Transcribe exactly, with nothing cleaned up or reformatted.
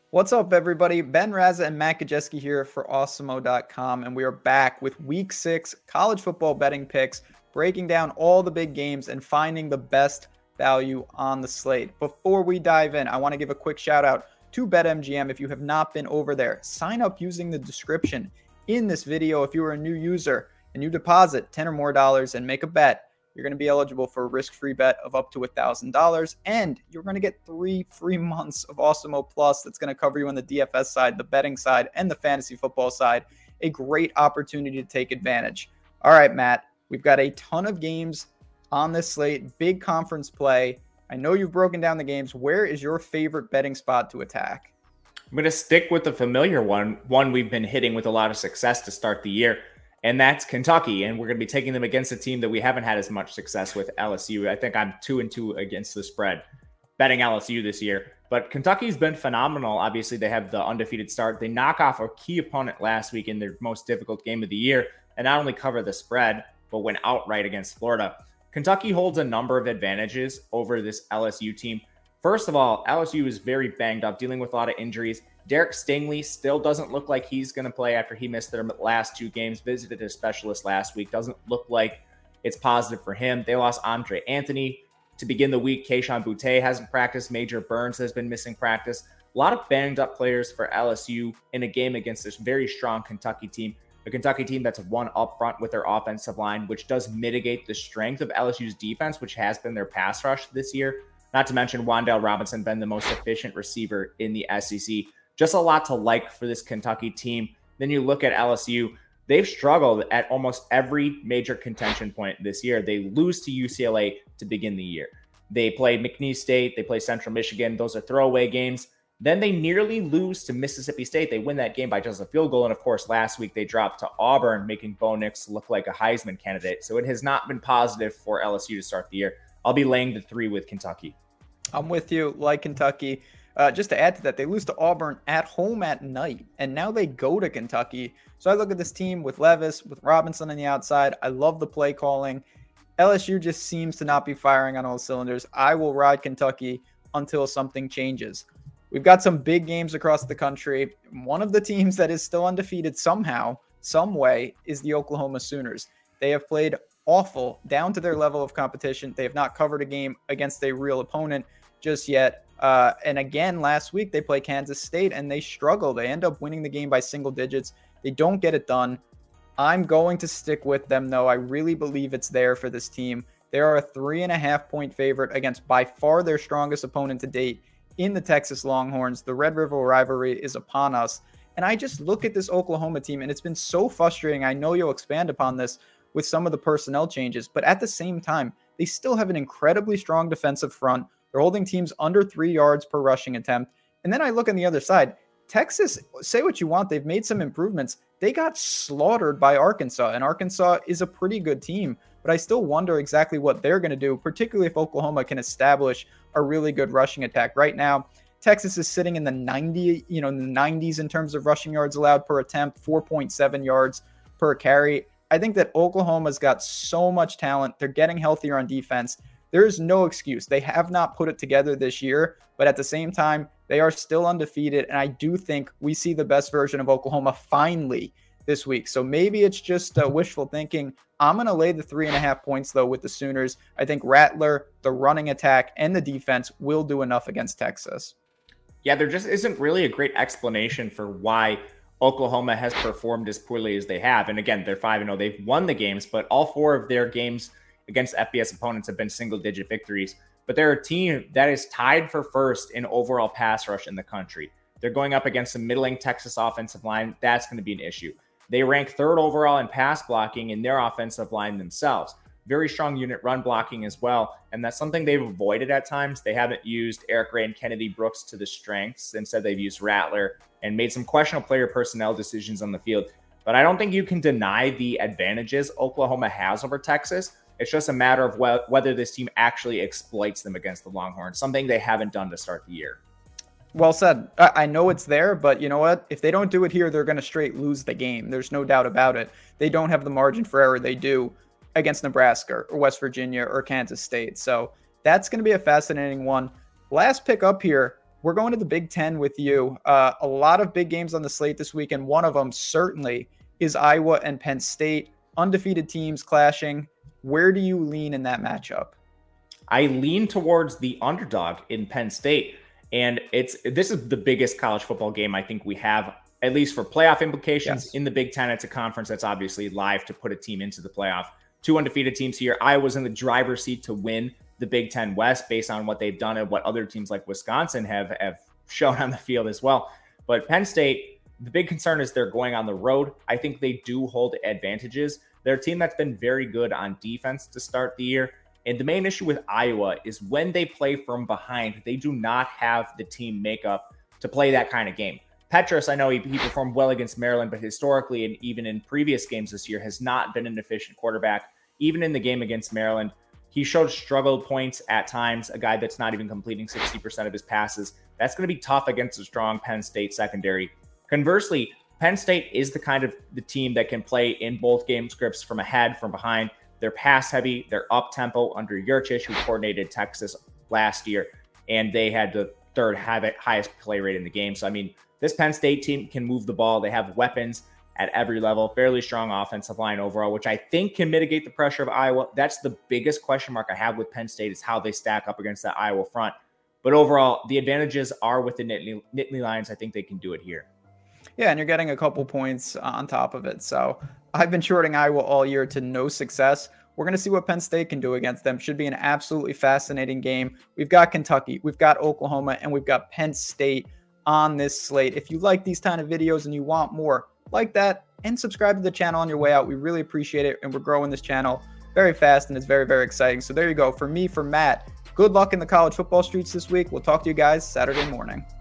What's up, everybody? Ben Raza and Matt Kajeski here for Awesemo dot com, and we are back with Week six college football betting picks, breaking down all the big games and finding the best value on the slate. Before we dive in, I want to give a quick shout out to BetMGM. If you have not been over there, sign up using the description in this video. If you are a new user and you deposit ten or more dollars and make a bet, you're going to be eligible for a risk-free bet of up to one thousand dollars, and you're going to get three free months of Awesemo Plus that's going to cover you on the D F S side, the betting side, and the fantasy football side. A great opportunity to take advantage. All right, Matt, we've got a ton of games on this slate, big conference play. I know you've broken down the games. Where is your favorite betting spot to attack? I'm going to stick with the familiar one, one we've been hitting with a lot of success to start the year. And that's Kentucky, and we're going to be taking them against a team that we haven't had as much success with, L S U. I think I'm two and two against the spread, betting L S U this year. But Kentucky's been phenomenal. Obviously, they have the undefeated start. They knock off a key opponent last week in their most difficult game of the year, and not only cover the spread, but went outright against Florida. Kentucky holds a number of advantages over this L S U team. First of all, L S U is very banged up, dealing with a lot of injuries. Derek Stingley still doesn't look like he's going to play after he missed their last two games, visited a specialist last week. Doesn't look like it's positive for him. They lost Andre Anthony to begin the week. Kayshon Boutte hasn't practiced. Major Burns has been missing practice. A lot of banged up players for L S U in a game against this very strong Kentucky team. A Kentucky team that's won up front with their offensive line, which does mitigate the strength of L S U's defense, which has been their pass rush this year. Not to mention Wan'Dale Robinson, been the most efficient receiver in the S E C. Just a lot to like for this Kentucky team. Then you look at L S U. They've struggled at almost every major contention point this year. They lose to U C L A to begin the year. They play McNeese State. They play Central Michigan. Those are throwaway games. Then they nearly lose to Mississippi State. They win that game by just a field goal. And, of course, last week they dropped to Auburn, making Bo Nix look like a Heisman candidate. So it has not been positive for L S U to start the year. I'll be laying the three with Kentucky. I'm with you, like Kentucky. Uh, just to add to that, they lose to Auburn at home at night, and now they go to Kentucky. So I look at this team with Levis, with Robinson on the outside. I love the play calling. L S U just seems to not be firing on all cylinders. I will ride Kentucky until something changes. We've got some big games across the country. One of the teams that is still undefeated somehow, some way, is the Oklahoma Sooners. They have played awful down to their level of competition. They have not covered a game against a real opponent just yet. Uh, and again, last week they play Kansas State and they struggle. They end up winning the game by single digits. They don't get it done. I'm going to stick with them, though. I really believe it's there for this team. They are a three and a half point favorite against by far their strongest opponent to date in the Texas Longhorns. The Red River rivalry is upon us. And I just look at this Oklahoma team, and it's been so frustrating. I know you'll expand upon this with some of the personnel changes, but at the same time, they still have an incredibly strong defensive front. They're holding teams under three yards per rushing attempt. And then I look on the other side. Texas, say what you want, they've made some improvements. They got slaughtered by Arkansas, and Arkansas is a pretty good team. But I still wonder exactly what they're going to do, particularly if Oklahoma can establish a really good rushing attack. Right now, Texas is sitting in the ninety, you know, in the nineties in terms of rushing yards allowed per attempt, four point seven yards per carry. I think that Oklahoma's got so much talent. They're getting healthier on defense. There is no excuse. They have not put it together this year, but at the same time, they are still undefeated. And I do think we see the best version of Oklahoma finally this week. So maybe it's just uh, wishful thinking. I'm going to lay the three and a half points, though, with the Sooners. I think Rattler, the running attack, and the defense will do enough against Texas. Yeah, there just isn't really a great explanation for why Oklahoma has performed as poorly as they have. And again, they're five and oh. They've won the games, but all four of their games against F B S opponents have been single-digit victories. But they're a team that is tied for first in overall pass rush in the country. They're going up against a middling Texas offensive line. That's going to be an issue. They rank third overall in pass blocking in their offensive line themselves. Very strong unit run blocking as well. And that's something they've avoided at times. They haven't used Eric Ray and Kennedy Brooks to the strengths. Instead, they've used Rattler and made some questionable player personnel decisions on the field. But I don't think you can deny the advantages Oklahoma has over Texas. It's just a matter of wh- whether this team actually exploits them against the Longhorns, something they haven't done to start the year. Well said. I know it's there, but you know what? If they don't do it here, they're going to straight lose the game. There's no doubt about it. They don't have the margin for error they do against Nebraska or West Virginia or Kansas State. So that's going to be a fascinating one. Last pick up here, we're going to the Big Ten with you. Uh, a lot of big games on the slate this week, and one of them certainly is Iowa and Penn State, undefeated teams clashing. Where do you lean in that matchup? I lean towards the underdog in Penn State. And it's this is the biggest college football game I think we have, at least for playoff implications. Yes. In the Big Ten, it's a conference that's obviously live to put a team into the playoff. Two undefeated teams here. Iowa's in the driver's seat to win the Big Ten West based on what they've done and what other teams like Wisconsin have, have shown on the field as well. But Penn State, the big concern is they're going on the road. I think they do hold advantages. They're a team that's been very good on defense to start the year. And the main issue with Iowa is when they play from behind, they do not have the team makeup to play that kind of game. Petras, I know he, he performed well against Maryland, but historically and even in previous games this year has not been an efficient quarterback. Even in the game against Maryland, he showed struggle points at times, a guy that's not even completing sixty percent of his passes. That's going to be tough against a strong Penn State secondary. Conversely, Penn State is the kind of the team that can play in both game scripts from ahead, from behind. They're pass heavy. They're up tempo under Yurcich, who coordinated Texas last year, and they had the third highest play rate in the game. So, I mean, this Penn State team can move the ball. They have weapons at every level, fairly strong offensive line overall, which I think can mitigate the pressure of Iowa. That's the biggest question mark I have with Penn State is how they stack up against that Iowa front. But overall, the advantages are with the Nittany, Nittany Lions. I think they can do it here. Yeah, and you're getting a couple points on top of it. So I've been shorting Iowa all year to no success. We're going to see what Penn State can do against them. Should be an absolutely fascinating game. We've got Kentucky, we've got Oklahoma, and we've got Penn State on this slate. If you like these kind of videos and you want more like that, and subscribe to the channel on your way out. We really appreciate it, and we're growing this channel very fast, and it's very, very exciting. So there you go. For me, for Matt, good luck in the college football streets this week. We'll talk to you guys Saturday morning.